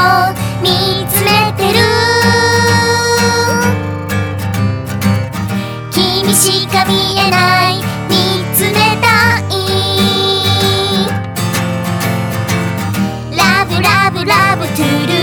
見つめてる。君しか見えない見つめたい。ラブラブラブトゥル